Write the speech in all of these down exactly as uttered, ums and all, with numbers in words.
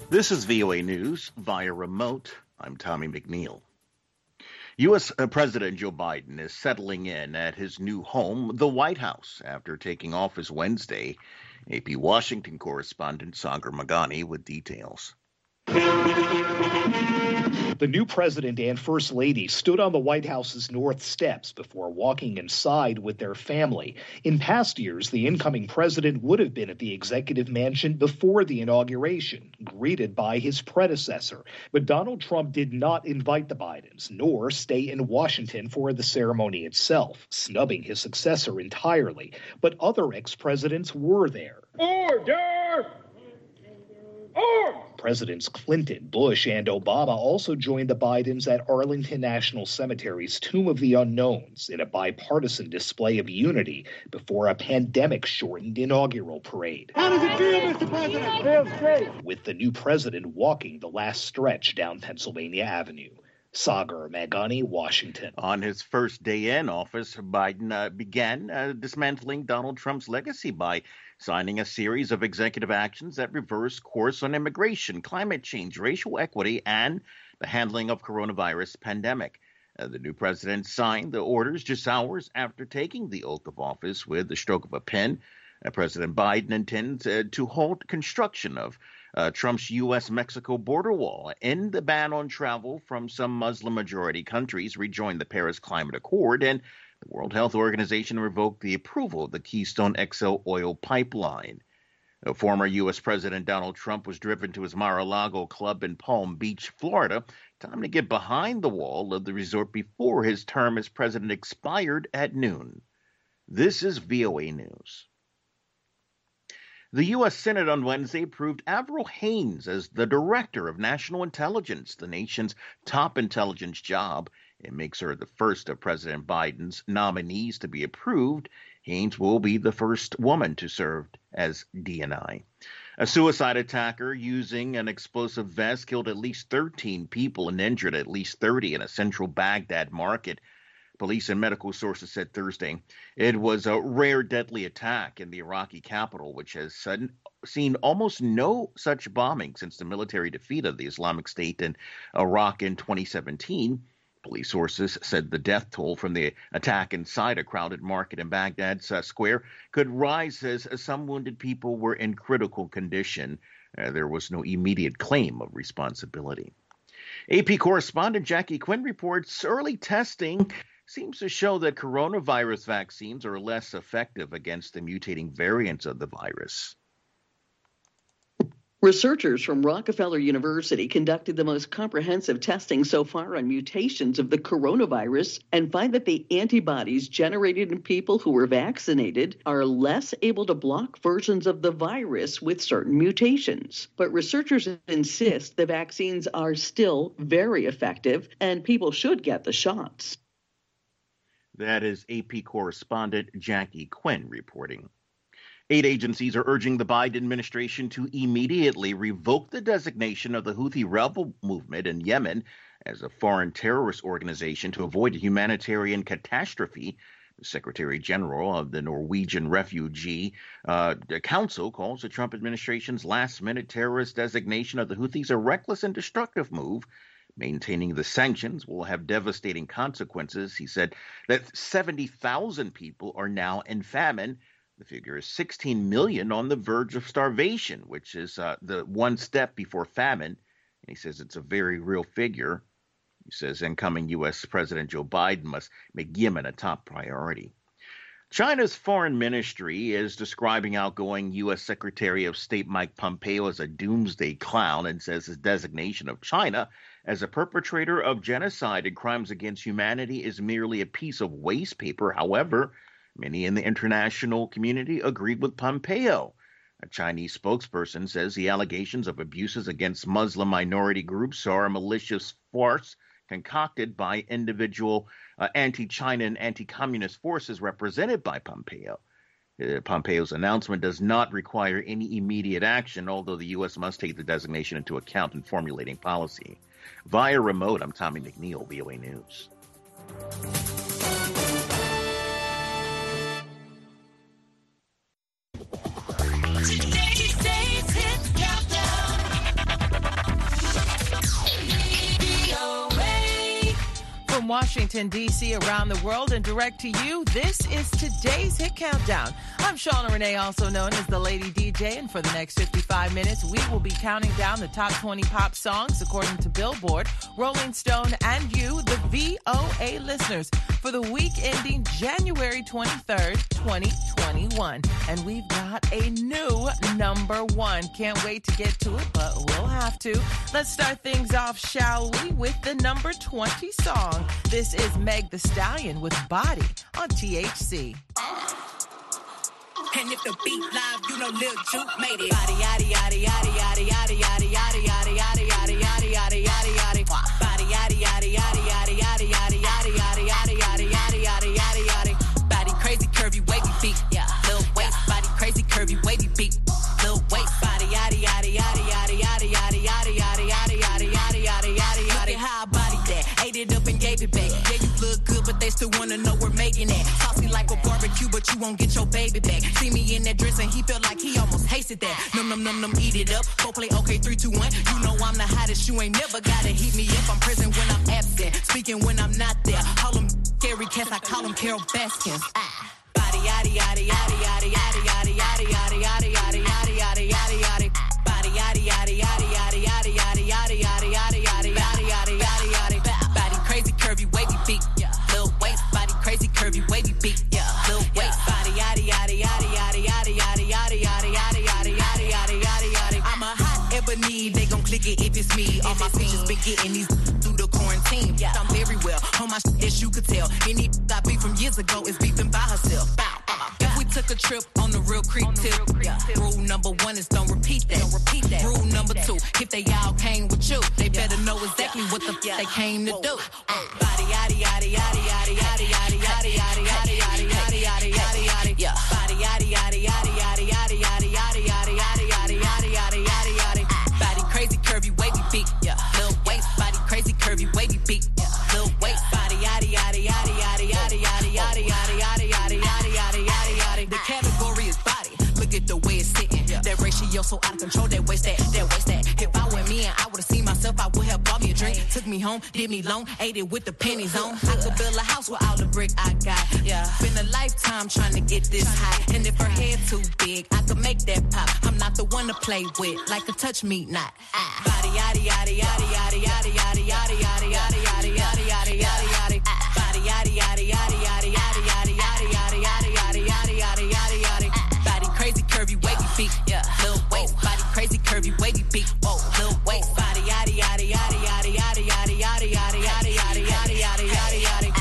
This is V O A News via remote. I'm Tommy McNeil. U S. President Joe Biden is settling in at his new home, the White House, after taking office Wednesday. A P Washington correspondent Sagar Meghani with details. The new president and first lady stood on the White House's north steps before walking inside with their family. In past years, the incoming president would have been at the executive mansion before the inauguration, greeted by his predecessor. But Donald Trump did not invite the Bidens, nor stay in Washington for the ceremony itself, snubbing his successor entirely. But other ex-presidents were there. Order! Presidents Clinton, Bush, and Obama also joined the Bidens at Arlington National Cemetery's Tomb of the Unknowns in a bipartisan display of unity before a pandemic-shortened inaugural parade. How does it feel, Mister President? Feels great. With the new president walking the last stretch down Pennsylvania Avenue. Sagar Meghani, Washington. On his first day in office, Biden uh, began uh, dismantling Donald Trump's legacy by signing a series of executive actions that reverse course on immigration, climate change, racial equity, and the handling of coronavirus pandemic. Uh, the new president signed the orders just hours after taking the oath of office with the stroke of a pen. Uh, President Biden intends uh, to halt construction of uh, Trump's U S Mexico border wall, end the ban on travel from some Muslim-majority countries, rejoin the Paris Climate Accord, and the World Health Organization revoked the approval of the Keystone X L oil pipeline. Uh, former U S. President Donald Trump was driven to his Mar-a-Lago club in Palm Beach, Florida, time to get behind the wall of the resort before his term as president expired at noon. This is V O A News. The U S. Senate on Wednesday approved Avril Haines as the Director of National Intelligence, the nation's top intelligence job. It makes her the first of President Biden's nominees to be approved. Haines will be the first woman to serve as D N I. A suicide attacker using an explosive vest killed at least thirteen people and injured at least thirty in a central Baghdad market. Police and medical sources said Thursday it was a rare deadly attack in the Iraqi capital, which has seen almost no such bombing since the military defeat of the Islamic State in Iraq in twenty seventeen. Police sources said the death toll from the attack inside a crowded market in Baghdad's uh, square could rise as uh, some wounded people were in critical condition. Uh, there was no immediate claim of responsibility. A P correspondent Jackie Quinn reports early testing seems to show that coronavirus vaccines are less effective against the mutating variants of the virus. Researchers from Rockefeller University conducted the most comprehensive testing so far on mutations of the coronavirus and find that the antibodies generated in people who were vaccinated are less able to block versions of the virus with certain mutations. But researchers insist the vaccines are still very effective and people should get the shots. That is A P correspondent Jackie Quinn reporting. Eight agencies are urging the Biden administration to immediately revoke the designation of the Houthi rebel movement in Yemen as a foreign terrorist organization to avoid a humanitarian catastrophe. The Secretary General of the Norwegian Refugee uh, Council calls the Trump administration's last-minute terrorist designation of the Houthis a reckless and destructive move. Maintaining the sanctions will have devastating consequences. He said that seventy thousand people are now in famine. The figure is sixteen million on the verge of starvation, which is uh, the one step before famine. And he says it's a very real figure. He says incoming U S. President Joe Biden must make Yemen a top priority. China's foreign ministry is describing outgoing U S. Secretary of State Mike Pompeo as a doomsday clown and says his designation of China as a perpetrator of genocide and crimes against humanity is merely a piece of waste paper. However, many in the international community agreed with Pompeo. A Chinese spokesperson says the allegations of abuses against Muslim minority groups are a malicious farce concocted by individual uh, anti-China and anti-communist forces represented by Pompeo. Uh, Pompeo's announcement does not require any immediate action, although the U S must take the designation into account in formulating policy. Via remote, I'm Tommy McNeil, V O A News. Today's Hit Countdown. Washington, D C, around the world, and direct to you, this is today's Hit Countdown. I'm Shauna Renee, also known as the Lady D J, and for the next fifty-five minutes, we will be counting down the top twenty pop songs according to Billboard, Rolling Stone, and you, the V O A listeners, for the week ending January twenty-third, twenty twenty-one. And we've got a new number one. Can't wait to get to it, but we'll have to. Let's start things off, shall we, with the number twenty song. This is Meg Thee Stallion with Body on T H C. And if the beat live, you know Lil Juke made it. Body, yaddy, yaddy, yaddy, yaddy, yaddy, yaddy, yaddy, yaddy, yaddy, yaddy, yaddy, yaddy, yaddy, yaddy. Body, yaddy, yaddy, yaddy, yaddy, yaddy, yaddy, yaddy, yaddy, yaddy, yaddy, yaddy, yaddy, yaddy, yaddy. Body crazy, curvy, wavy beat. Yeah. Lil waist, body crazy, curvy, wavy beat. Lil waist, body, yaddy, yaddy, yaddy, yaddy, yaddy, yaddy, yaddy, yaddy, yaddy, yaddy, yaddy, yaddy, yaddy. Look at how I body that. Ate it up and gave it back. Yeah, you look good, but they still wanna know we're making that. Saucy like a barbecue, but you won't get your baby back. See me in that dress and he felt like he almost hasted that. Num num num num, eat it up. Go play okay, three, two, one. You know I'm the hottest. You ain't never gotta heat me up. I'm present when I'm absent, speaking when I'm not there. Call them scary cats, I call them Carol Baskins. Ah. Body yaddy yaddy yaddy yaddy yaddy yaddy yaddy yaddy yaddy yaddy yaddy yaddy yaddy yaddy. Body yaddy yaddy yaddy yaddy yaddy yaddy yaddy yaddy yaddy yaddy yaddy yaddy yaddy yaddy. Body crazy curvy wavy beat. Lil waist, body crazy curvy wavy beat. Lil waist, body yaddy yaddy yaddy yaddy yaddy yaddy yaddy yaddy yaddy yaddy yaddy yaddy yaddy yaddy. I'm a hot ebony, they gon' click it if it's me. All my bitches been getting these through the quarantine. I'm very well on my shit, as you could tell. Any I beat from years ago is beefing by herself. If we took a trip on the real creep tip, rule number one is don't repeat that. Don't repeat that. Rule number two, if they all came with you, they better know exactly what the f- they came to do. Body yaddy yaddy yaddy yaddy yaddy yaddy yaddy yaddy yaddy yaddy yaddy yaddy yaddy yaddy. Body yaddy yaddy yaddy yaddy yaddy yaddy yaddy yaddy yaddy yaddy yaddy yaddy yaddy yaddy. Body crazy curvy wavy beat. Lil waist, body crazy curvy wavy beat. Lil waist, body yaddy yaddy yaddy yaddy yaddy yaddy yaddy yaddy yaddy yaddy yaddy yaddy yaddy yaddy. The category is body. Look at the way it's sitting. That ratio so out of control. That waist that, that waist that. If I were me and I would've seen myself, I would have bought me a drink. Took me home, did me long, ate it with the pennies on. I could build a house with all the brick I got. Yeah, been a lifetime trying to get this high. And if her head too big, I could make that pop. I'm not the one to play with, like a touch me not. Ah. Body yaddy yaddy yaddy yaddy yaddy yaddy yaddy yaddy yaddy yaddy yaddy yaddy yaddy yaddy. Body yaddy yaddy yaddy yaddy yaddy yaddy yaddy yaddy yaddy yaddy yaddy yaddy yaddy yaddy. Body crazy curvy wavy feet. Yeah, Lil waist, body crazy curvy wavy beat. Whoa, Lil waist, body yaddy yaddy yaddy yaddy yaddy yaddy yaddy yaddy yaddy yaddy yaddy yaddy yaddy yaddy.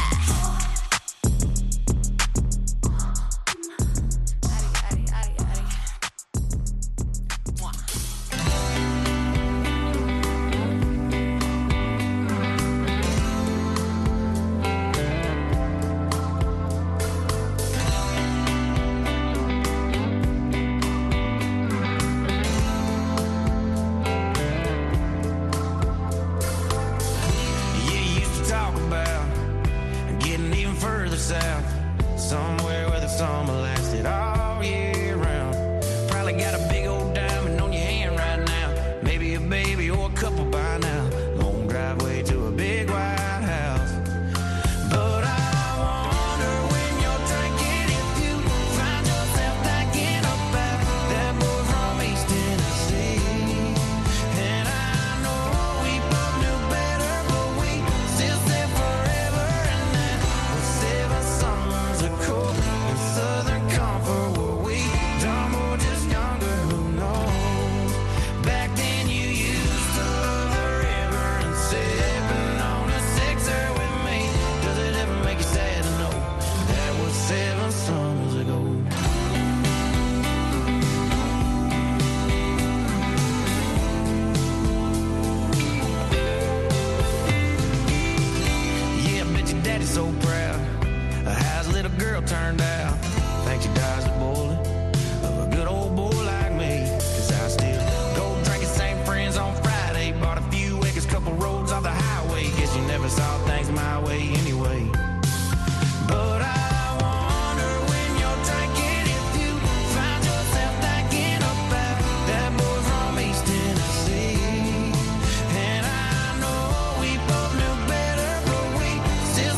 Somewhere where the summer lasted all year round. Probably got a big old diamond on your hand right now. Maybe a baby or a couple by now. Long driveway to a big white house. But I wonder when you're drinking if you find yourself thinking about that boy from East Tennessee. And I know we both knew better, but we still said forever. And that was seven summers ago. In Southern Comfort, were we dumb or just younger? Who knows? Back then you used to love the river and sipping on a sixer with me. Does it ever make you sad to know that was seven summers ago? Yeah, I bet your daddy's so proud of how his little girl turned out. Think she dodged the bullet of a good old boy like me. Cause I still go drinking, same friends on Friday. Bought a few acres, couple roads off the highway. Guess you never saw things my way anyway. But I wonder when you're drinking if you find yourself thinking about that boy from East Tennessee. And I know we both knew better, but we still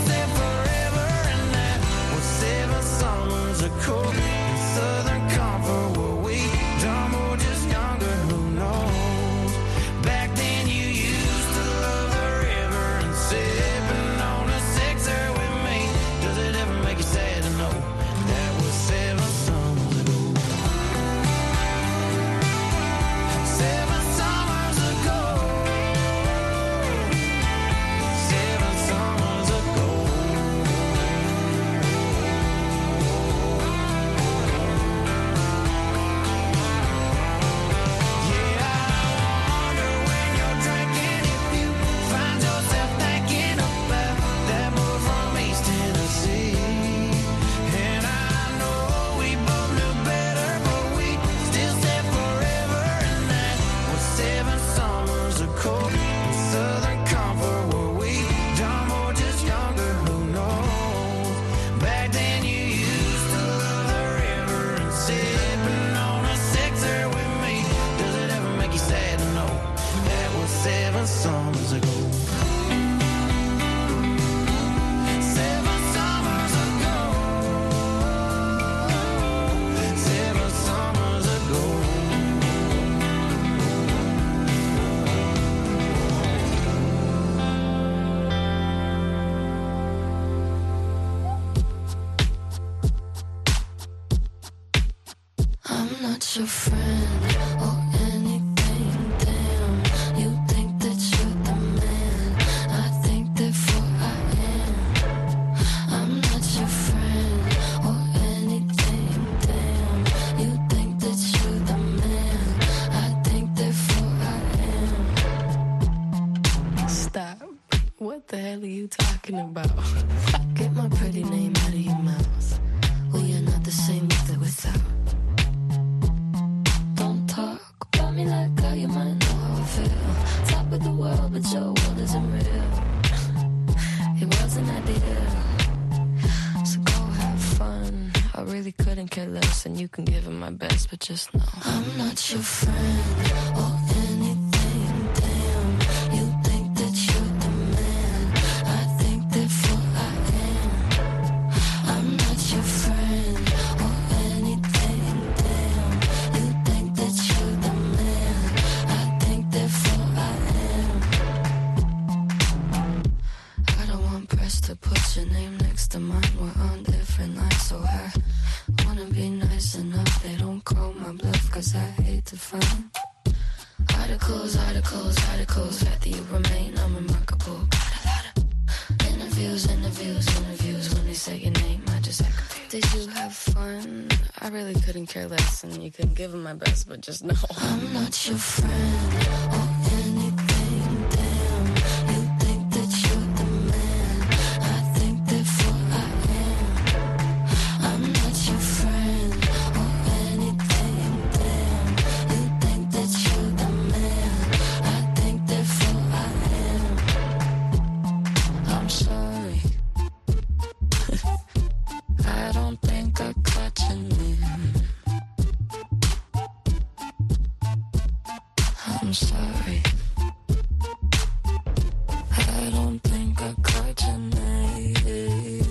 summers are cold. In Southern comfort, were we dumb or just younger? Who knows? Back then you used to love the river and sipping on a sixer with me. Does it ever make you sad to know that was seven summers ago? Seven summers ago. Seven summers ago. Yeah, I wonder when you're drinking if you find yourself thinking about that boy from East Tennessee. And I know we both knew better, but we still said forever, and that was seven summers ago. In Southern comfort, were we dumb or just younger? Who knows? Back then you used to love the river and sipping on a sixer with me. Does it ever make you sad to know that was seven summers ago? Seven summers ago. Seven summers ago. I'm not your friend or anything, damn. You think that you're the man, I think therefore I am. I'm not your friend or anything, damn. You think that you're the man, I think therefore I am. Stop. What the hell are you talking about? Get my pretty name out of your mouth. We are not the same with or without. Don't talk about me like how you might know how I feel. Top of the world, but your world isn't real. It wasn't ideal. So go have fun. I really couldn't care less, and you can give it my best, but just know I'm not your friend or anything, damn. You think that you're the man, I think therefore I am. I'm not your friend or anything, damn. You think that you're the man, I think therefore I am. I don't want press to put your name next to mine. We're on different lines, so I wanna be nice enough. They don't call my bluff, cause I hate to find articles, articles, articles. Rather you remain unremarkable. Got a lot of interviews, interviews, interviews. When they say your name, I just act confused. Did you have fun? I really couldn't care less, and you can give it my best, but just know I'm not your friend or anything, damn. You think that you're the man, I think therefore I am. I'm not your friend or anything, damn. You think that you're the man, I think therefore I am. I'm sorry. I don't think I caught your name. I'm sorry. I don't think I caught your name.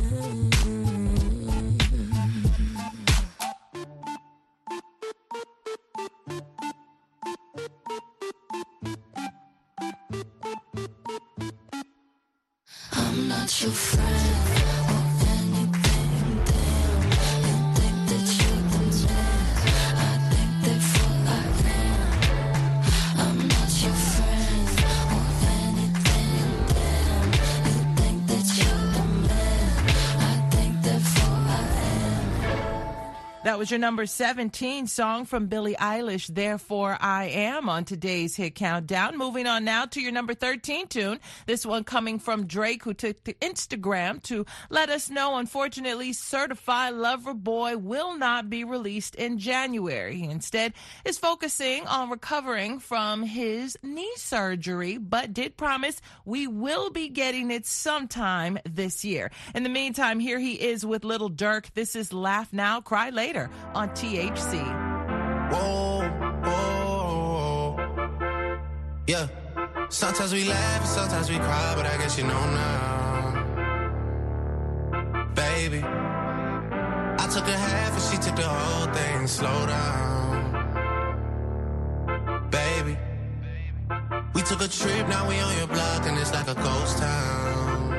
I'm not your friend or anything, damn. You think that you're the man, I think therefore I am. I'm not your friend or anything, damn. You think that you're the man, I think therefore I am. That was your number seventeen song from Billie Eilish, Therefore I Am, on today's Hit Countdown. Moving on now to your number thirteen tune. This one coming from Drake, who took to Instagram to let us know, unfortunately, Certified Lover Boy will not be released in January. He instead is focusing on recovering from his knee surgery, but did promise we will be getting it sometime this year. In the meantime, here he is with Little Durk. This is Laugh Now, Cry Later on T H C. Whoa, whoa, yeah. Sometimes we laugh and sometimes we cry, but I guess you know now, baby. I took a half and she took the whole thing. Slow down, baby. We took a trip, now we on your block and it's like a ghost town.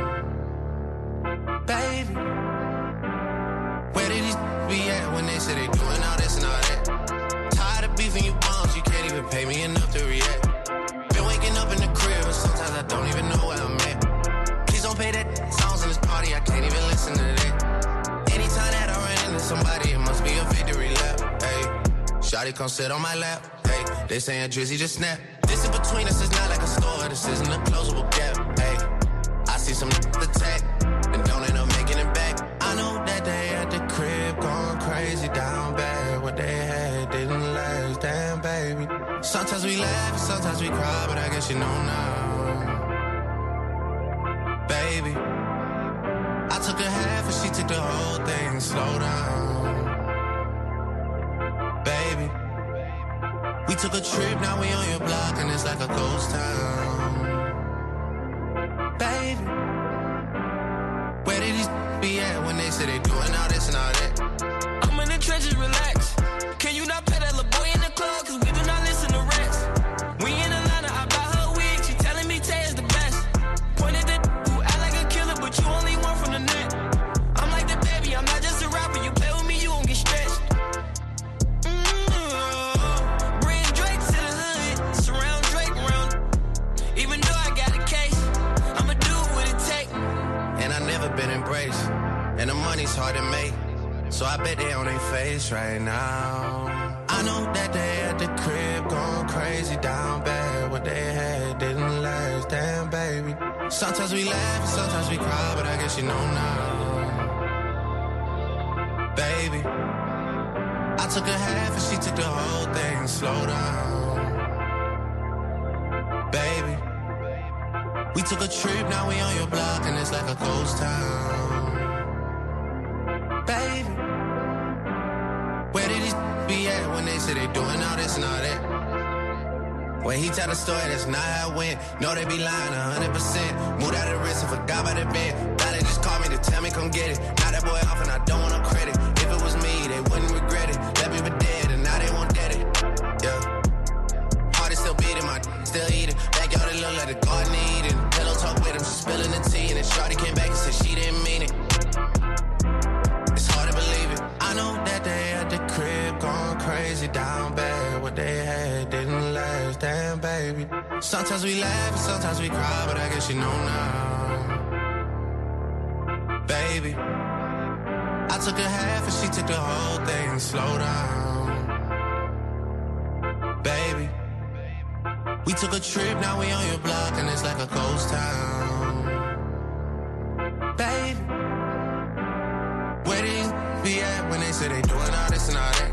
Baby, where did these be at when they say they doing all this and all that? Tired of beefing you bums, you can't even pay me enough to react. Been waking up in the crib and sometimes I don't even know where I'm at. Please don't pay that songs in this party, I can't even listen to that. Anytime that I run into somebody, it must be a victory lap. Hey, shawty come sit on my lap. Hey, they saying Drizzy just snap. This in between us is not like a store, this isn't a closable gap. Hey, I see some attack and don't end up making it back. I know that they at the crib going crazy down bad. What they had didn't last, damn baby. Sometimes we laugh, sometimes we cry, but I guess you know now. Baby, I took a half and she took the whole thing. Slow down, baby. We took a trip, now we on your block and it's like a ghost town. Baby, where did these be at when they say they doing all this and all that? I'm in the trenches, relax. Can you not pay that little boy in the club? Cause we do not listen to rats. We in Atlanta, I bought her wig. She telling me Tay is the best. Pointed at who act like a killer, but you only one from the net. I'm like the baby, I'm not just a rapper. You play with me, you won't get stretched. Mm-hmm. Bring Drake to the hood, surround Drake around. Even though I got a case, I'ma do what it take. And I never been embraced, and the money's hard to make. So I bet they on their face right now. I know that they at the crib going crazy down bad. What they had didn't last, damn baby. Sometimes we laugh, sometimes we cry, but I guess you know now. Baby, I took a half and she took the whole thing. Slow down, baby. We took a trip, now we on your block and it's like a ghost town. Baby, where did these be at when they say they doing all this and all that? When he tell the story, that's not how it went. No, they be lying one hundred percent. Moved out of the risk and forgot about the bed. Now they just call me to tell me come get it. Now that boy off and I don't want no credit. If it was me, they wouldn't regret it. Left me for dead and now they won't get it. Yeah. Heart is still beating, my still eating. Backyard it look like the garden eating. Pillow talk with him, she spilling the tea. And then shawty came back and said she didn't mean it. I know that they at the crib going crazy down bad. What they had didn't last, damn baby. Sometimes we laugh and sometimes we cry, but I guess you know now. Baby, I took a half and she took the whole thing. Slow down, baby. We took a trip, now we on your block and it's like a ghost town. Baby, where these be at when they say they doing all this and all that?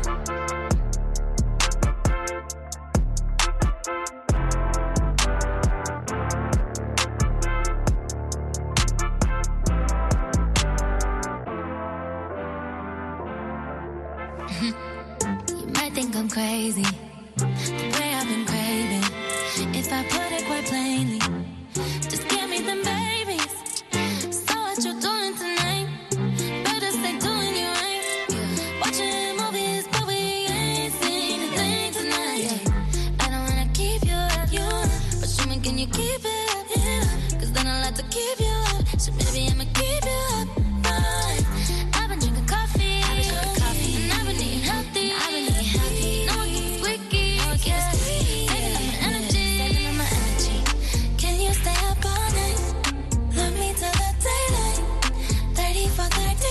You might think I'm crazy, the way I've been craving. If I put it quite plainly, just give me them babies. So what you doing tonight? Better stay doing you right. Watching movies, but we ain't seen a thing tonight. I don't wanna keep you up, you up, but show me can you keep it up, yeah. Cause then I'll have to keep you up, so maybe I'ma keep you up. Right. I've been drinking coffee, I've been drinking coffee, and I've been eating healthy. I've been eating healthy. No one keeps squeaky, no one keeps squeaky. Saving up my energy, saving up my energy. Can you stay up all night? Love me till the daylight. thirty for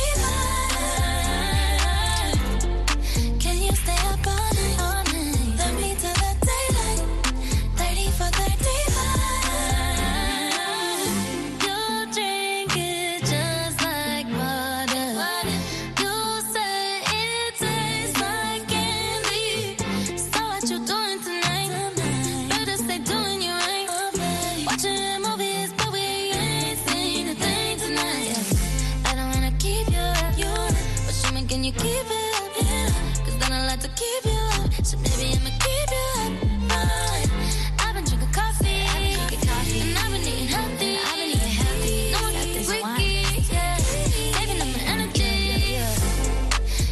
thirty-five. Can you stay up all night? All night. Love me till the daylight. thirty for thirty-five. You drink it just like water. You say it tastes like candy. So what you doing tonight? Better stay doing you right. Watching movies, but we ain't seen a thing tonight. I don't wanna keep you up, you up, but show me can you keep it up, yeah. Cause then I'll have to keep you up, so maybe I'ma keep you up. Right. I've been drinking coffee, I've been drinking coffee, and I've been eating healthy. I've been eating healthy. No one got this wiki, yeah. Saving up my energy.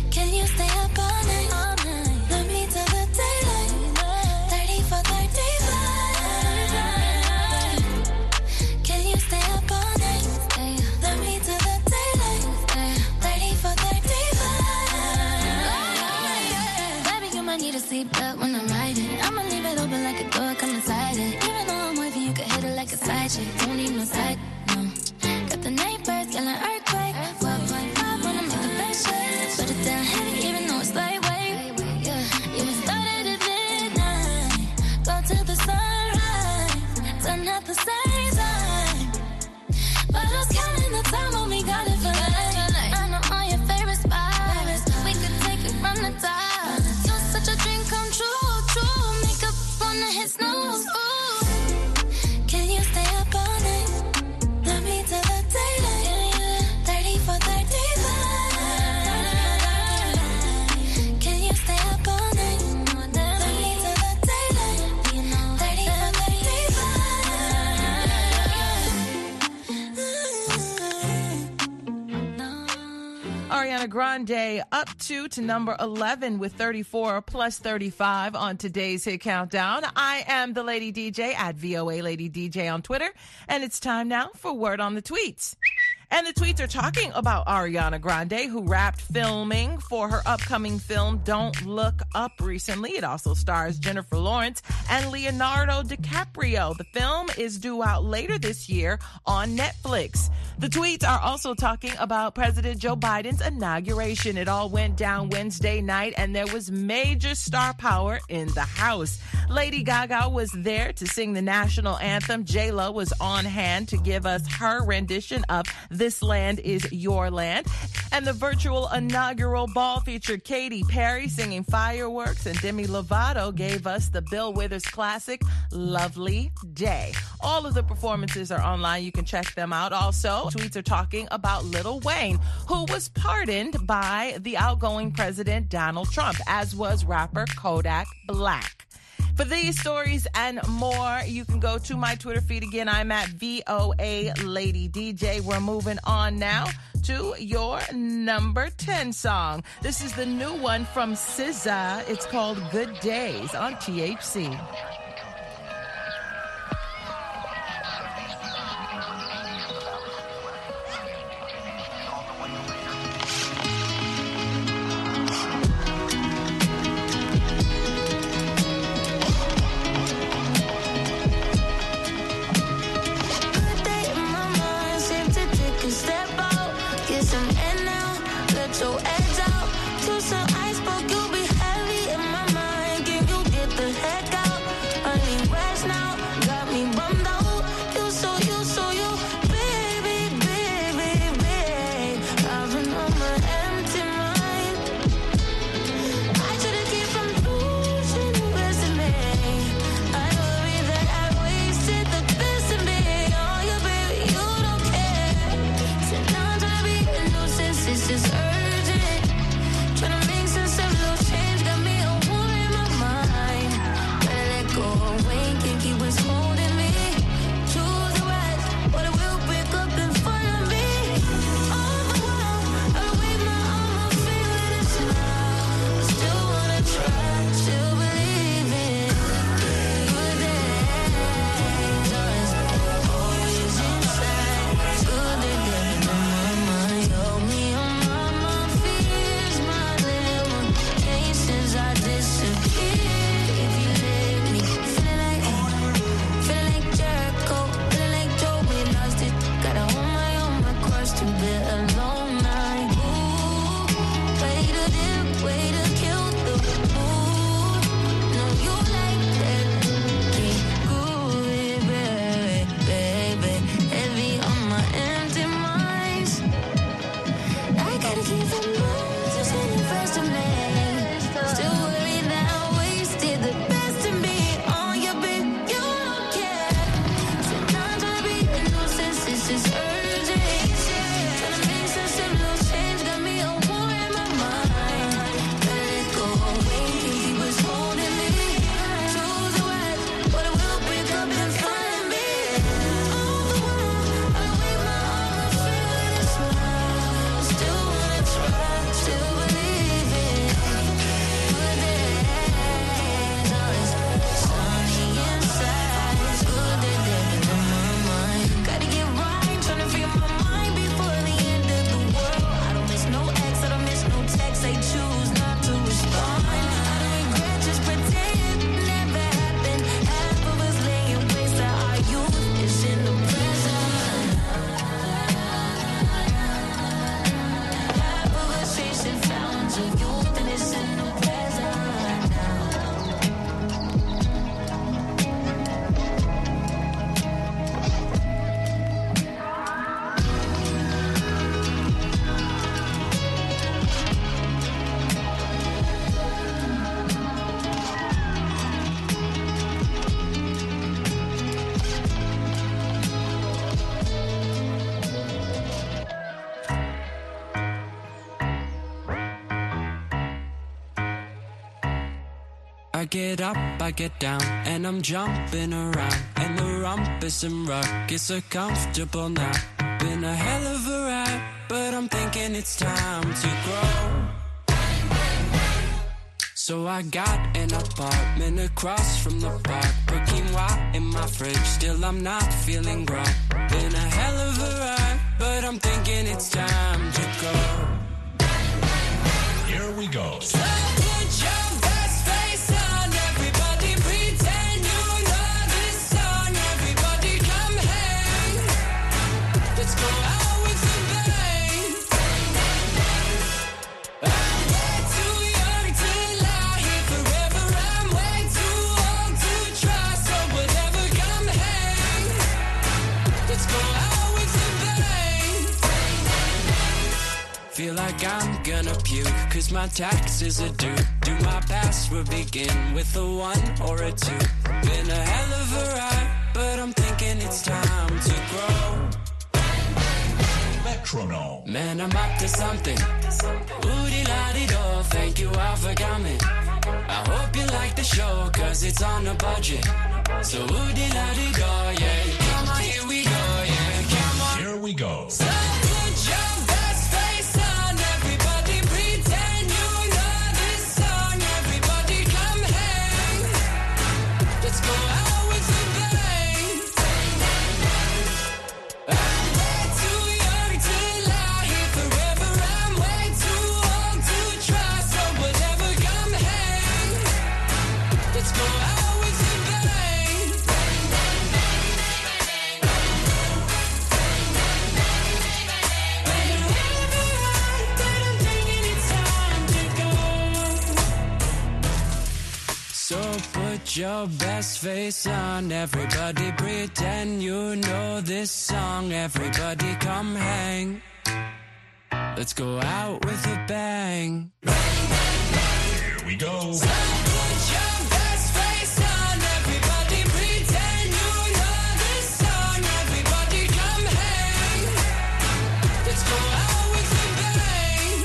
seatbelt when I'm riding. I'ma leave it open like a door, come inside it. Even though I'm wavy, you can hit it like a side chick. Don't need no side, no. Got the neighbors yelling earthquake. one point five when I make the best shit. Put it down heavy, even though it's lightweight. Yeah, yeah, we started at midnight. Go till the sunrise. Done at the same time. But I was counting the time when we got it for life. I know all your favorite spots. We could take it from the top. You're such a dream come true, true. Makeup on the hit snooze. Ooh. Can you stay up all night? Love me till the daylight. thirty for thirty-five. Can you stay up all night? Love me till the daylight. thirty for Ariana Grande up two to number eleven with thirty-four plus thirty-five on today's Hit Countdown. I am the Lady D J at V O A Lady D J on Twitter, and it's time now for Word on the Tweets. And the tweets are talking about Ariana Grande, who wrapped filming for her upcoming film Don't Look Up recently. It also stars Jennifer Lawrence and Leonardo DiCaprio. The film is due out later this year on Netflix. The tweets are also talking about President Joe Biden's inauguration. It all went down Wednesday night, and there was major star power in the house. Lady Gaga was there to sing the national anthem. J-Lo was on hand to give us her rendition of This Land Is Your Land. And the virtual inaugural ball featured Katy Perry singing Fireworks, and Demi Lovato gave us the Bill Withers classic, Lovely Day. All of the performances are online. You can check them out. Also, tweets are talking about Lil Wayne, who was pardoned by the outgoing president, Donald Trump, as was rapper Kodak Black. For these stories and more, you can go to my Twitter feed again. I'm at V O A Lady D J. We're moving on now to your number ten song. This is the new one from S Z A. It's called Good Days on T H C. Trying to make sense of little change, got me a war in my mind. I get up, I get down, and I'm jumping around. And the rumpus and ruckus are comfortable now. Been a hell of a ride, but I'm thinking it's time to grow. So I got an apartment across from the park. Put quinoa in my fridge, still I'm not feeling grown. Been a hell of a ride, but I'm thinking it's time to go. Here we go. So put your best face on, everybody pretend you know this song. Everybody come hang, let's go out with a bang. I'm way too young to lie here forever. I'm way too old to try, so whatever, come hang, let's go out with a bang. Feel like I'm gonna puke, cause my taxes are due. Do my password begin with a one or a two? Been a hell of a ride, but I'm thinking it's time to grow. Metronome. Man, I'm up to something. Woody-la-di-do, thank you all for coming. I hope you like the show, cause it's on a budget. So woody-la-di-do, yeah. Come on, here we go, yeah. Come on. Here we go. So put your best face on, everybody pretend you know this song. Everybody come hang, let's go out with a bang. I'm way too young to lie here forever. I'm way too old to try, so whatever, come hang, let's go out with a bang. So put your best face on, everybody pretend you know this song. Everybody come hang, let's go out with a bang. Here we go. So put your best face on, everybody pretend you know this song. Everybody come hang, let's go out with a bang.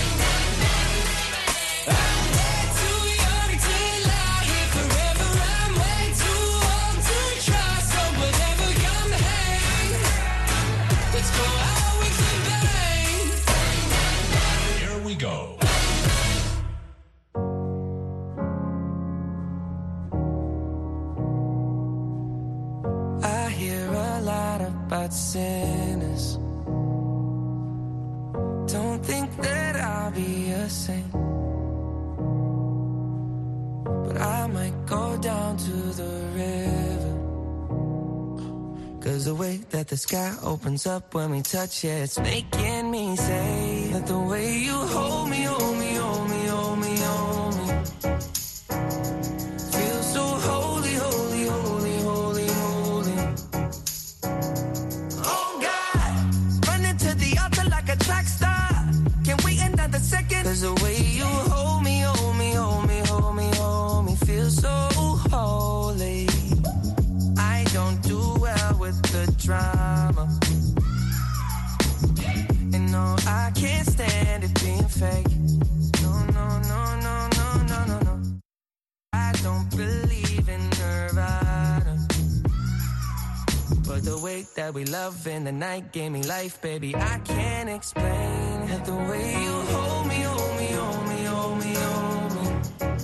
I'm way too young to lie here forever. I'm way too old to try, so whatever, come hang, let's go out with a bang. Here we go. I hear a lot about sinners. Don't think that I'll be a saint, but I might go down to the river. Cause the way that the sky opens up when we touch it, it's making me say that the way you hold me, hold me, hold me, hold me, hold me, feels so holy, holy, holy, holy, holy. Oh God, running to the altar like a track star. Can we end another second? Cause the way you hold me, hold me, hold me, hold me, hold me, feels so holy. I don't do well with the drama, and no, I can't stand it being fake. No, no, no, no, no, no, no, no. I don't believe in Nirvana, but the way that we love in the night gave me life, baby. I can't explain it. The way you hold me, hold me, hold me, hold me, hold me,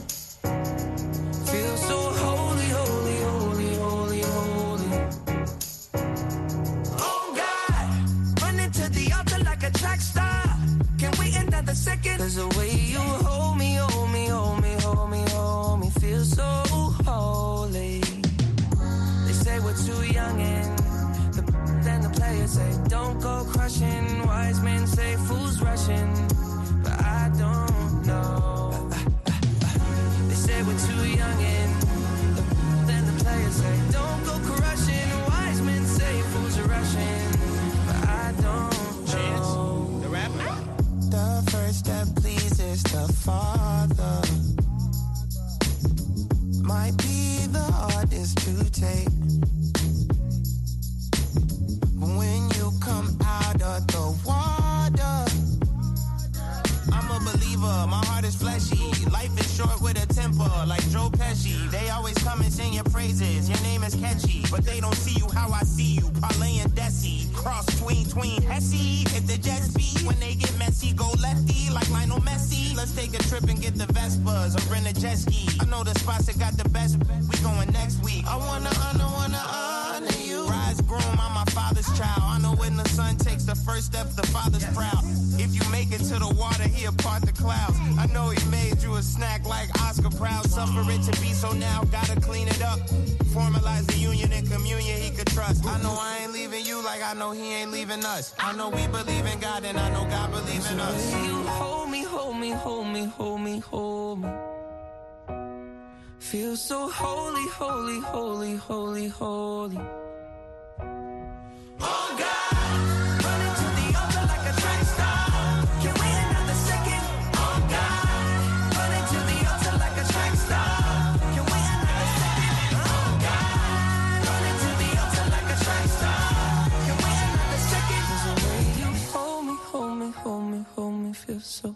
feels so holy, holy, holy, holy, holy. Oh God, running to the altar like a track star. Can we end another second? Cause the way you hold me, hold me, hold me, hold me, hold me, feels so holy. They say we're too young and the, then the players say don't go crushing. Wise men say fools rushing, but I don't know. They say we're too young and the, then the players say don't go crushing. Wise men say fools are rushing, but I don't know. The rapper. The first step pleases the Father might be the hardest to take, but when you come out of the water, I'm a believer Remember, my heart is fleshy. Life is short with a temper, like Joe Pesci. They always come and sing your praises. Your name is catchy, but they don't see you how I see you. Parlay and Desi, cross tween tween Hesse. If the Jets beat, when they get messy, go lefty like Lionel Messi. Let's take a trip and get the Vespas or rent a jet ski. I know the spots that got the best. We going next week. I wanna honor, wanna honor you. Rise groom, I'm my father's child. I know when the son takes the first step, the father's proud. If you make it to the water, he'll part the clouds. I know he made you a snack like Oscar Proud. Suffer it to be so now, gotta clean it up. Formalize the union and communion he could trust. I know I ain't leaving you like I know he ain't leaving us. I know we believe in God and I know God believes in us. You hold me, hold me, hold me, hold me, hold me. Feel so holy, holy, holy, holy, holy. Oh God, running to the altar like a track star. Can't wait another second. Oh God, running to the altar like a track star. Can't wait another second. Oh God, running to the altar like a track star. Can't wait another second. There's a way you hold me, hold me, hold me, hold me. Feel so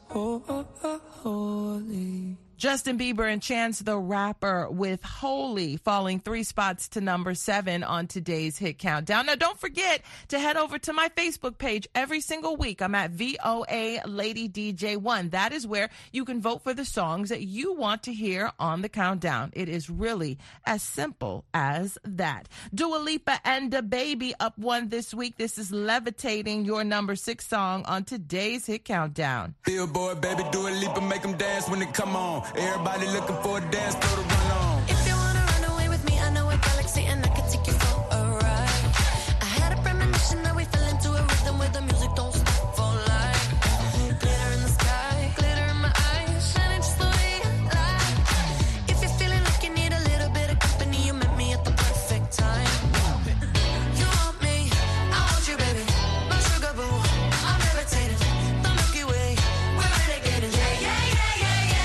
holy. Justin Bieber and Chance the Rapper with Holy, falling three spots to number seven on today's hit countdown. Now, don't forget to head over to my Facebook page every single week. I'm at V O A Lady D J one. That is where you can vote for the songs that you want to hear on the countdown. It is really as simple as that. Dua Lipa and DaBaby up one this week. This is Levitating, your number six song on today's hit countdown. Billboard, baby, Dua Lipa, make them dance when they come on. Everybody looking for a dance floor to run on. If you wanna run away with me, I know a galaxy and I can take you for a ride. I had a premonition that we fell into a rhythm where the music don't stop for life. Glitter in the sky, glitter in my eyes, shining just the way you like. If you're feeling like you need a little bit of company, you met me at the perfect time. You want me, I want you, baby. My sugar boo, I'm levitating. The Milky Way, we're renegading. Yeah, yeah, yeah, yeah, yeah.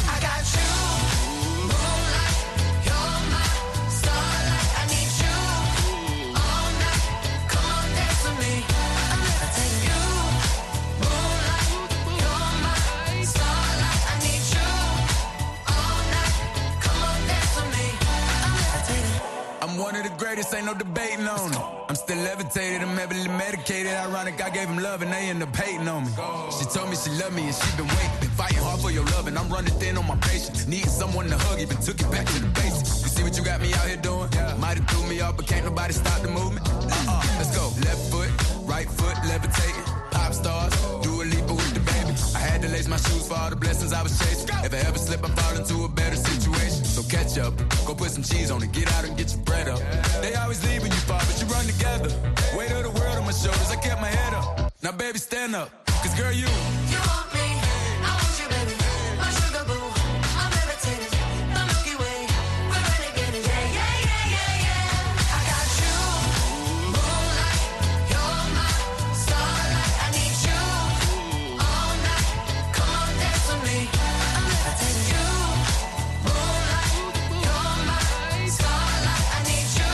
One of the greatest, ain't no debating on it. I'm still levitated, I'm heavily medicated. Ironic, I gave him love and they end up hating on me. She told me she loved me and she been waiting. Been fighting hard for your love and I'm running thin on my patience. Needing someone to hug, even took it back to the basics. You see what you got me out here doing? Might have threw me off, but can't nobody stop the movement. Uh-uh, let's go. Left foot, right foot, levitating. Pop stars, Dua Lipa with DaBaby. I had to lace my shoes for all the blessings I was chasing. If I ever slip, I fall into a better situation. So catch up, go put some cheese on it, get out and get your bread up. They always leave when you fall, but you run together. Weight of the world on my shoulders, I kept my head up. Now baby, stand up, cause girl, you You want me, I want you, baby. My sugar boo, I'm levitating. The Milky Way, we're renegading. Yeah, yeah, yeah, yeah, yeah. I got you, moonlight, you're my starlight. I need you all night. Come on, dance with me. I'm levitating. You, moonlight, you're my starlight. I need you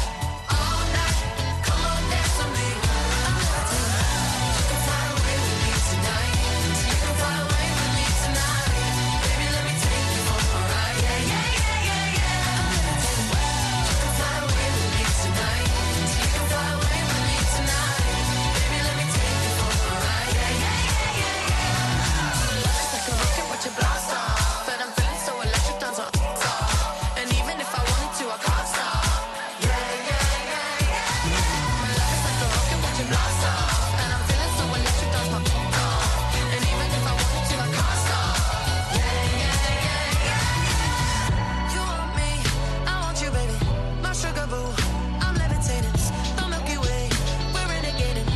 all night. Come on, dance with me. I'm levitating. You can fly away with me tonight. You can fly away with me tonight. Baby, let me take you for a ride. Yeah, yeah, yeah, yeah, yeah. I'm levitating. You can fly away with me tonight. You can fly away with me tonight. Baby, let me take you for a ride. Yeah, yeah, yeah, yeah, yeah. It's like a rocket with your blast off, and I'm feeling so electric, down to top. And even if I wanted to, I can't stop. Yeah, yeah, yeah, yeah. My love is like a rocket with your blast off, and I'm feeling so electric, down to top. And even if I wanted to, I can't stop. Yeah, yeah, yeah, yeah. You want me, I want you, baby. My sugar boo, I'm levitating. The Milky Way, we're renegading.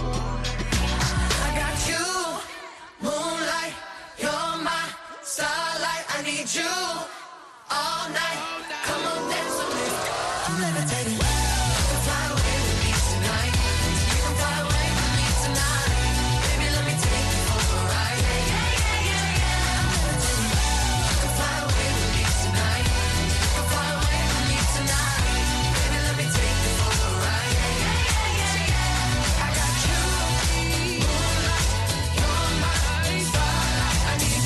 I got you, moonlight, you're my starlight. I need you all night. Come on, dance with me. I'm levitating. You can fly away with me tonight. You can fly away with me tonight. Baby, let me take you for a ride. Yeah, yeah, yeah, yeah, yeah. I'm levitating. You can fly away with me tonight. You can fly away with me tonight. Baby, let me take you for a ride. Yeah, yeah, yeah, yeah, yeah. I got you, moonlight, you're my starlight. I need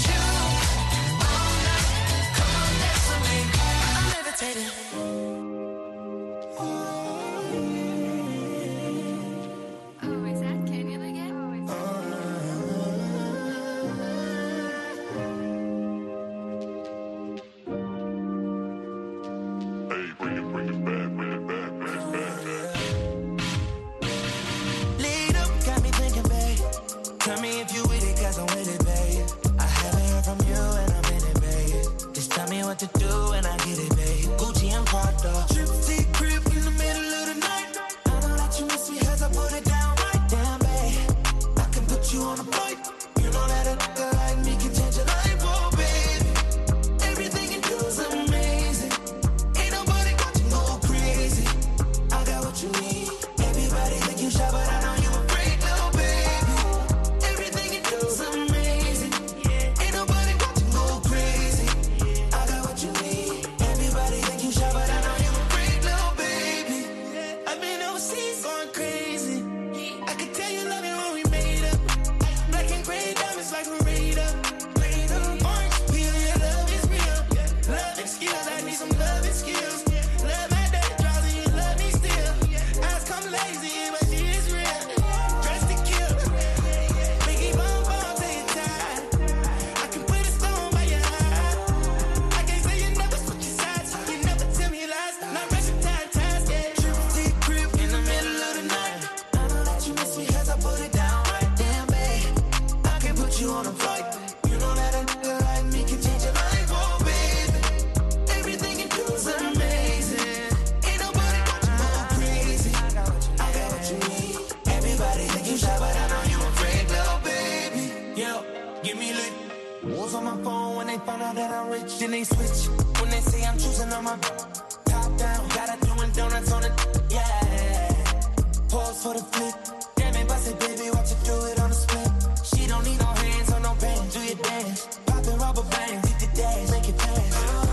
what to do and I get it, babe. Gucci and Prada. Trip T crib in the middle of the night. I know that you miss me as I put it down right. Damn, babe, I can put you on a flight. You know that a nigga like me can change your life, oh, baby. Everything you do is amazing. Ain't nobody got you go crazy. I got what you need. Everybody think you shy, but I know you a great little baby. Everything you do is amazing. Ain't nobody got you go crazy. I got what you need. Everybody think you shy, but I know you a great little baby. I've been overseas going crazy. I could tell you love me when we made up. Black and gray diamonds like we're made up. Made up. Orange peel, your love is real. Love and skills, I need some love and skills. Love my day draws and you love me still. Eyes come lazy, but she is real. Dressed to kill. Biggie bum bum, say you're tired. I can put a stone by your eye. I can't say you never switch your sides. You never tell me lies. Not rushing time, time, yeah. Triple T crib in the middle of the night. I know that you miss me as I put it down right. Damn, babe, I can put you on a flight. You know that a nigga like me can change your life, oh, baby. Everything you do is amazing. Ain't nobody got you go crazy. I got what you need. Everybody think you shy, but I know you a great little baby. Yo, give me lit. Wolves on my phone when they find out that I'm rich. Then they switch when they say I'm choosing on my top down. Got her doing donuts on it, yeah. Pause for the flick. Damn it, bust it, baby, watch you do it on the split. She don't need no hands or no bands. Do your dance, poppin' rubber bands, hit the dash, make it pass.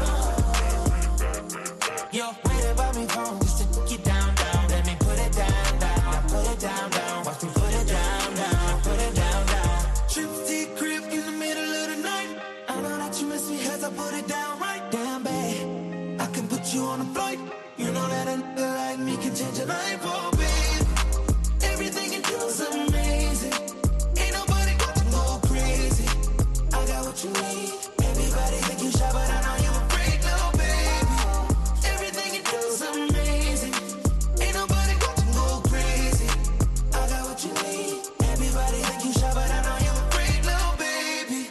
Yo, wait about me phone just to get down, down. Let me put it down, down. Now put it down, down. Watch me put it down, down. Put it down, down. Trip T crib in the middle of the night. I know that you miss me as I put it down right. Damn, babe, I can put you on a flight. You know that a nigga like me can change your life, oh, babe. Everything you do is amazing. Ain't nobody got you go crazy. I got what you need. Everybody think you shy, but I know you a great little baby. Everything you do is amazing. Ain't nobody got you go crazy. I got what you need. Everybody think you shy, but I know you a great little baby.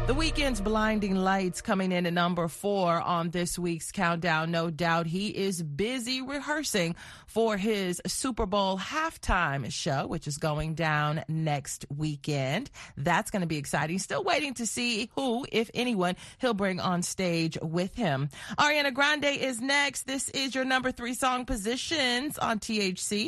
The Weeknd's Blinding Lights coming in at number four on this week's countdown. No doubt he is busy rehearsing for his Super Bowl halftime show, which is going down next weekend. That's going to be exciting. Still waiting to see who, if anyone, he'll bring on stage with him. Ariana Grande is next. This is your number three song positions on T H C.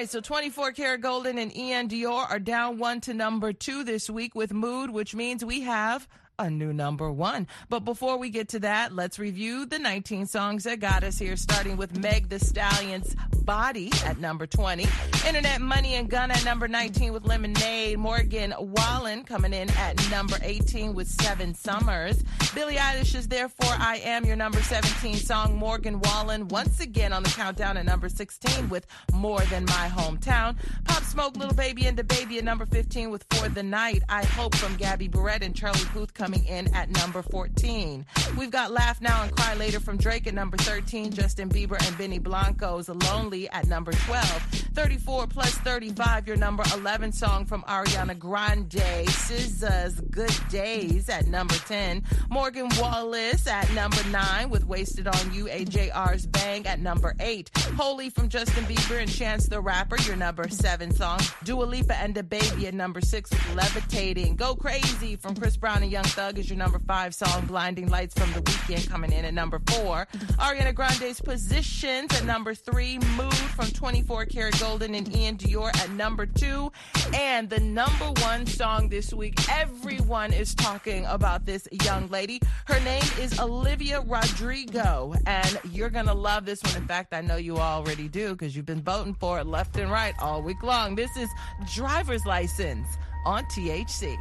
right, so twenty-four karat golden and Ian Dior are down one to number two this week with Mood, which means we have a new number one. But before we get to that, let's review the nineteen songs that got us here, starting with Meg Thee Stallion's Body at number twenty. Internet Money and Gun at number nineteen with Lemonade. Morgan Wallen coming in at number eighteen with Seven Summers. Billie Eilish's Therefore I Am, your number seventeen song. Morgan Wallen once again on the countdown at number sixteen with More Than My Hometown. Pop Smoke, Little Baby and DaBaby at number fifteen with For the Night. I Hope from Gabby Barrett and Charlie Puth coming in at number fourteen. We've got Laugh Now and Cry Later from Drake at number thirteen. Justin Bieber and Benny Blanco's Lonely at number twelve. thirty-four plus thirty-five, your number eleven song from Ariana Grande. S Z A's Good Days at number ten. Morgan Wallace at number nine with Wasted on You. A J R's Bang at number eight. Holy from Justin Bieber and Chance the Rapper, your number seven song. Dua Lipa and DaBaby at number six with Levitating. Go Crazy from Chris Brown and Young Thug is your number five song. Blinding Lights from The Weeknd coming in at number four. Ariana Grande's Positions at number three. Mood from twenty-four karat golden and Ian Dior at number two. And the number one song this week, everyone is talking about this young lady. Her name is Olivia Rodrigo, and you're gonna love this one. In fact, I know you already do because you've been voting for it left and right all week long. This is Driver's License on T H C.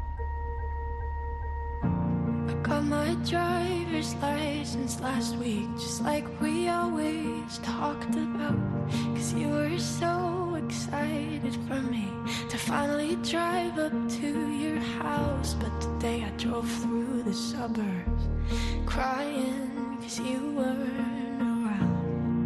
Got my driver's license last week, just like we always talked about. Cause you were so excited for me to finally drive up to your house. But today I drove through the suburbs crying cause you weren't around.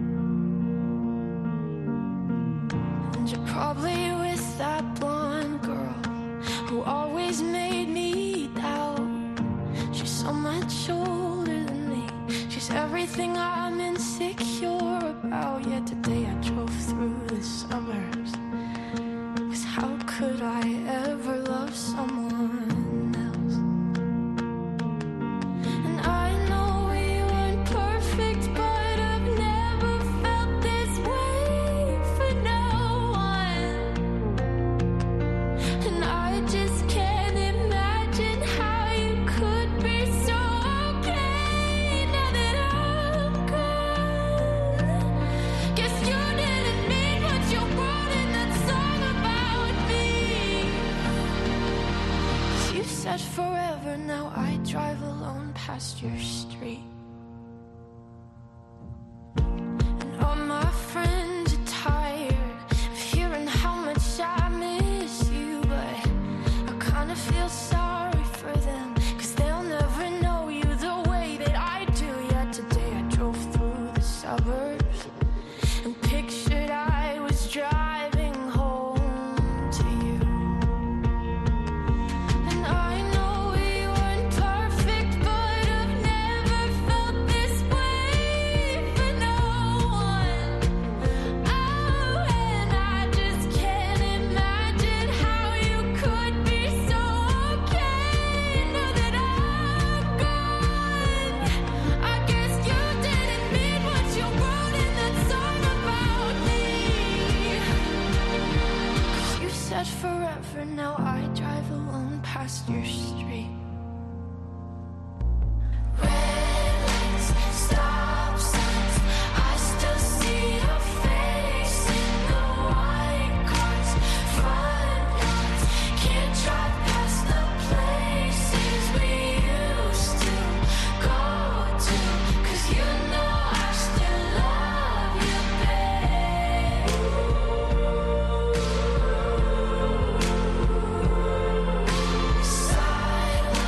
And you're probably with that blonde girl who always made me doubt. She's so much older than me. She's everything I'm insecure about. Yet today I drove through the suburbs. Cause how could I ever love someone else? And I know we weren't perfect, but I've never felt this way for no one. And I just can't imagine how you could be so okay now that I'm gone. Guess you didn't mean what you wrote in that song about me. 'Cause you said forever, now I drive alone past your street. And all my friends are tired of hearing how much I miss you, but I kinda feel sorry for them, cause they'll never know you the way that I do. Yet today I drove through the suburbs and pictured I was driving home to you. And I know we weren't perfect, but I've never felt this way for no one. Oh, and I just can't imagine how you could be so okay now that I'm gone. I guess you didn't mean what you wrote in that song about me. 'Cause you said forever, now I drive alone past your street. Red lights, stop signs, I still see your face in the white cars, front lines. Can't drive past the places we used to go to, 'cause you know I still love you, babe. Sidewalks,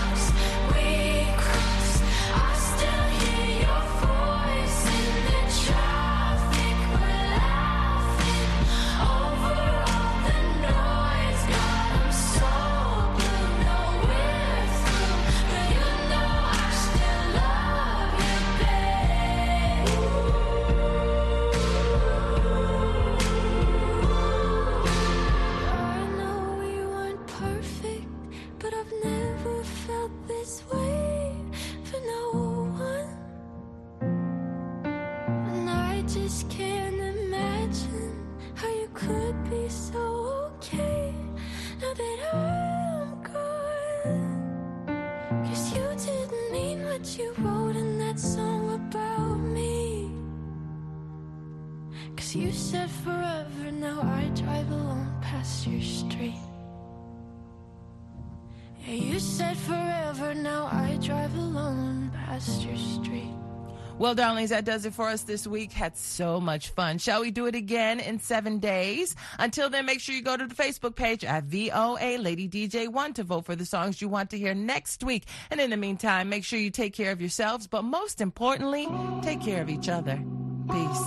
now that I'm gone. 'Cause you didn't mean what you wrote in that song about me. 'Cause you said forever, now I drive alone past your street. Yeah, you said forever, now I drive alone past your street. Well, darlings, that does it for us this week. Had so much fun. Shall we do it again in seven days? Until then, make sure you go to the Facebook page at V O A Lady D J one to vote for the songs you want to hear next week. And in the meantime, make sure you take care of yourselves, but most importantly, take care of each other. Peace.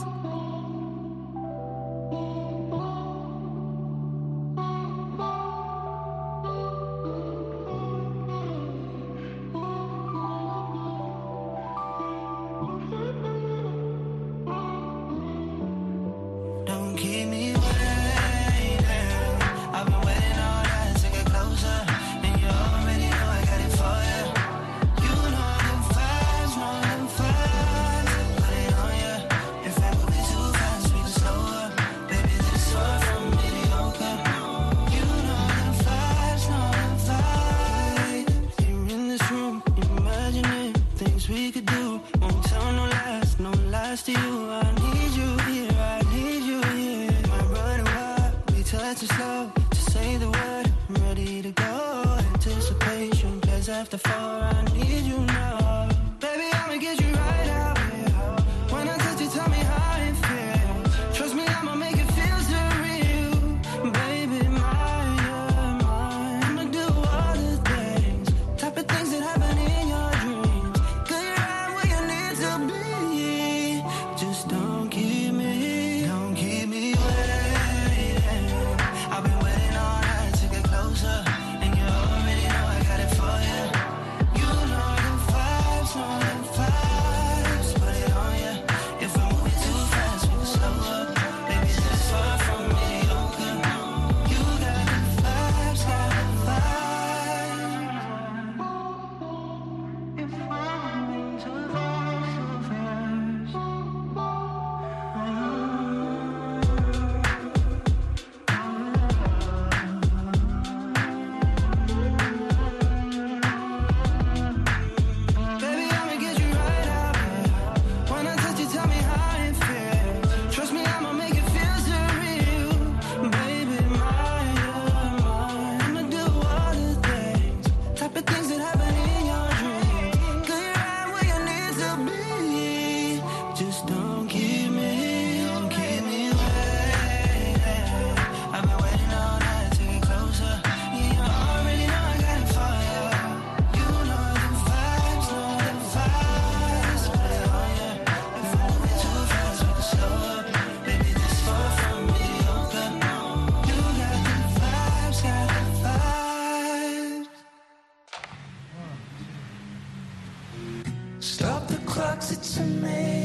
Don't keep me waiting. I've been waiting all night to get closer, and you already know I got it for you. You know them vibes, know them vibes. Put it on you. If I move it too fast, we can slow up. Baby, this far from mediocre. You know them vibes, know them vibes. Here in this room, imagining things we could do. Won't tell no lies, no lies to you. I need you here, I need you here. My running wild, we touch it slow. Just say the word, I'm ready to go. Anticipation, cause after four, I need you now. Baby, I'ma get you right out here. When I touch you, tell me how it feels. Trust me, I'ma make it feel so real. Baby, my, you're mine. I'ma do all the things, type of things that happen in your dreams. Girl, you're right where you need to be. Just don't keep me, don't keep me waiting. I've been waiting all night to get closer, and you already know I got it for you. You know them vibes, know them vibes. Put it on you. If we move it too fast, we can slow up. Baby, this far from mediocre. You got the vibes, got the vibes. If I'm moving too fast, too fast. Baby, I'ma get you right out here. When I touch you, tell me how it feels. Trust me, I'ma make it feel so real. Baby, my, you're mine. I'ma do all the things, type of things that happen in your dreams. Girl, you're right where you need to be. Just don't keep me, don't keep me waiting. I've been waiting all night to get closer. Yeah, you already know I got it for you. You know them vibes, know them vibes. Put it on you. If we move it too fast, we can slow up. Baby, this far from mediocre. You got the vibes, got the vibes. Stop the clocks, it's amazing.